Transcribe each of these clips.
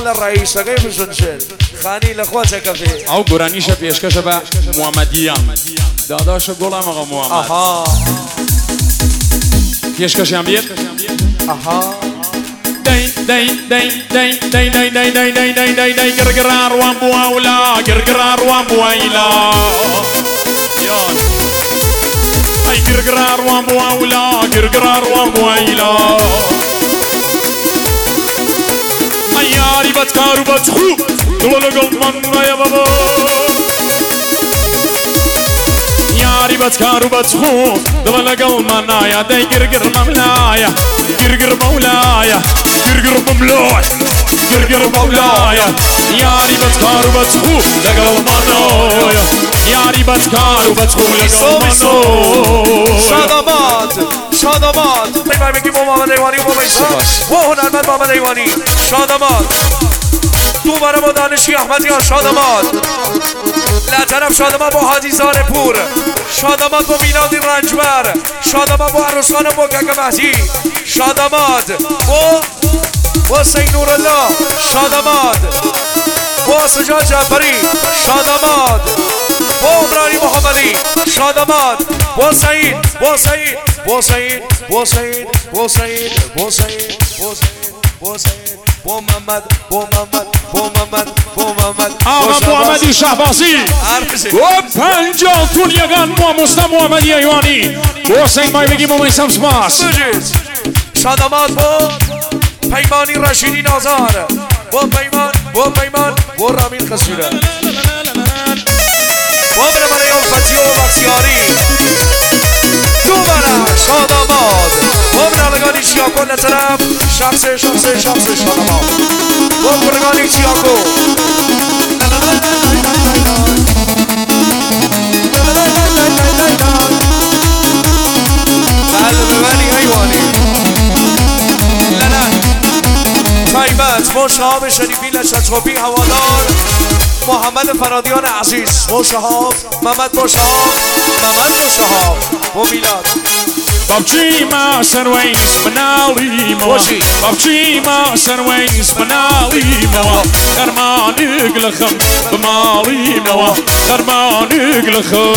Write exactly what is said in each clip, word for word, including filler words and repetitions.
للرئيس كيف شنشل خاني لاخواتك في او قرانيشه پیشکش به محمدیان داداش گلم آقا محمد اها پیشکش هم بیاد اها دای دای دای دای دای دای دای دای دای دای دای دای گرگرار وان بواولا گرگرار وان بوایلا یان ای گرگرار وان بواولا گرگرار وان بوایلا ای یاری بدکارو بدخو دول قلبان یا بابا یاری بدکارو بدخو دول قلبان یا دای گرگر مولایا گرگر مولایا گرگر مملوح گرگر مولایا یاری بدکارو بدخو دول قلبان یاری بدکارو بدخو دول قلبان شاداباد شاداباد پیمای بگی محمد ایوانی و و هنرمند محمد ایوانی شاداباد تو برای با دانشی احمدیان شاداماد لطرف شاداماد با حاجی زار پور شاداماد با میلادی رنجبر شاداماد با عروسان مکک مهدی شاداماد با با سینور الله شاداماد با سجاد جعفری شاداماد با عمرانی محمدی شاداماد با سعید با سعید با سعید با سعید با سعید با سعید با سعید با سعید بو محمد بو محمد بو محمد بو محمد آقا محمدی شهبازی و پنجاتون یگان ما مستم محمدی ایوانی و حسین مای بگیم و میسم سپاس شاداماد بو پیمانی رشیدی نازار بو پیمان بو پیمان بو رامین خسیره بو بره من یلفتی و بخشیاری تو بره شاداماد بو بره لگانی شیاکو نطرف شخص شخص شخص شاداماد بو برگانی شیاکو قلب منی حیوانی لنن طیبت با شهاب شریفی لشتخوبی هوادار محمد فرادیان عزیز با شهاب محمد با شهاب محمد با شهاب با میلاد بابجي ما سرويس منالي موا بابجي ما سرويس منالي موا خرمانك لخم بمالي موا خرمانك لخم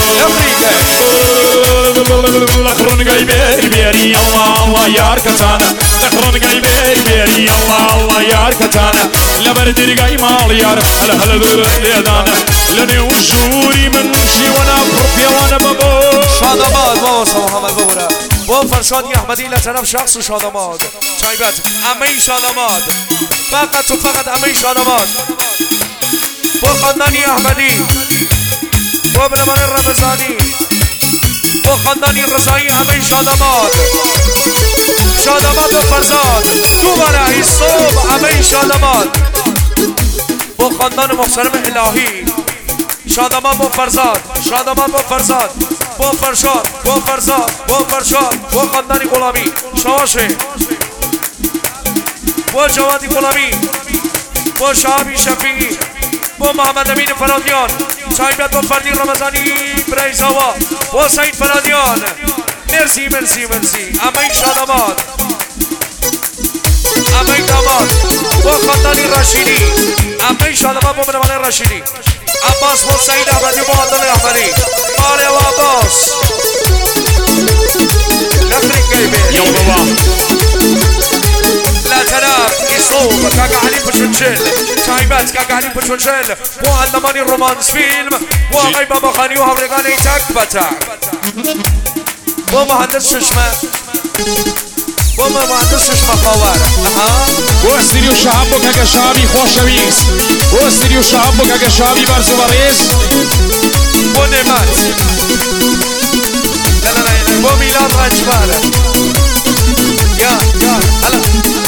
لخرن قايبير بيري الله الله يار كتانا لخرن قايبير بيري الله الله يار كتانا لبردر قاي مال يار هلا هلا ليدانا لني وجوري من شي وانا بروبيا وانا بابا شاداماد بابا محمد بابا با فرشادی احمدی لطرف شخص شاداماد چایبت امه شاداماد فقط و فقط امه شاداماد با خاندانی احمدی با برمان رمضانی با خاندانی رضایی امه شاداماد شاداماد و فرزاد تو برای صبح امه شاداماد با خاندان محترم الهی شاداماد با فرزاد شاداماد با فرزاد با فرشاد با فرزاد با فرشاد با خاندانی غلامی شواشه با جوادی غلامی با شهابی شفیعی با محمد امین فرادیان شایبت با فردی رمضانی برای زوا با سعید فرادیان مرسی مرسی مرسی امین شاداماد امین داماد با خاندانی رشیدی امین شاداماد با برمان رشیدی عباس با سعید احمدی با عدل احمدی آره و عباس نفرین قیبه یا بابا لا تنام ایسو کاکا علی پشنشل تایبت کاکا علی پشنشل با اندمانی رومانس فیلم با آقای بابا خانی و همرگانی تک بتک با مهندس ششمه با مهندس ششمه خاور و استریو شهاب بو که شهابی خوشویست و استریو شهاب بو که شهابی برزو بریز با نعمت لا لا لا با میلاد رنجبر یا یا هلا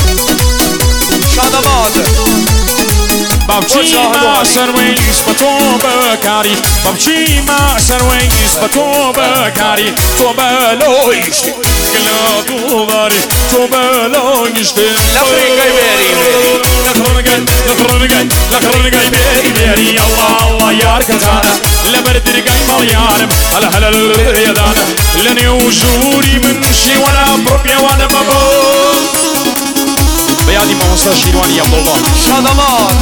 شاداماد بابجي ما سرويس بتو بكاري بابجي ما سرويس بتو بكاري تو بلويش كلا دوباري تو بلويش لفرين قيبيري لخرنقاي لخرنقاي لخرنقاي بيري بيري الله الله يار كتانا لبردري قاي مال يارم هلا هلا يا دانا لني وجوري من شي وانا بربيا وانا بابا بيادي ما وصل شيرواني يا الله شاداماد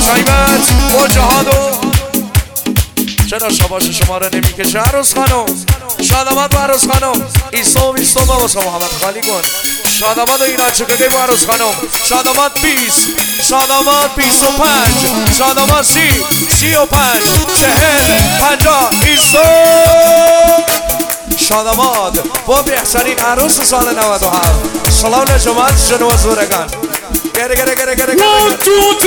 غیبت با جهاد و چرا شباش شما رو نمیکشه عروس خانم شاداماد و عروس خانم ایسا و ایسا با واسه محمد خالی کن شاداماد و اینا چکه گیم عروس خانم شاداماد بیست شاداماد بیست و پنج شاداماد سی سی و پنج چهل پنجاه ایسا شاداماد با بهترین عروس سال نود و هفت سلام جماعت جنوب زورگان گره گره گره گره گره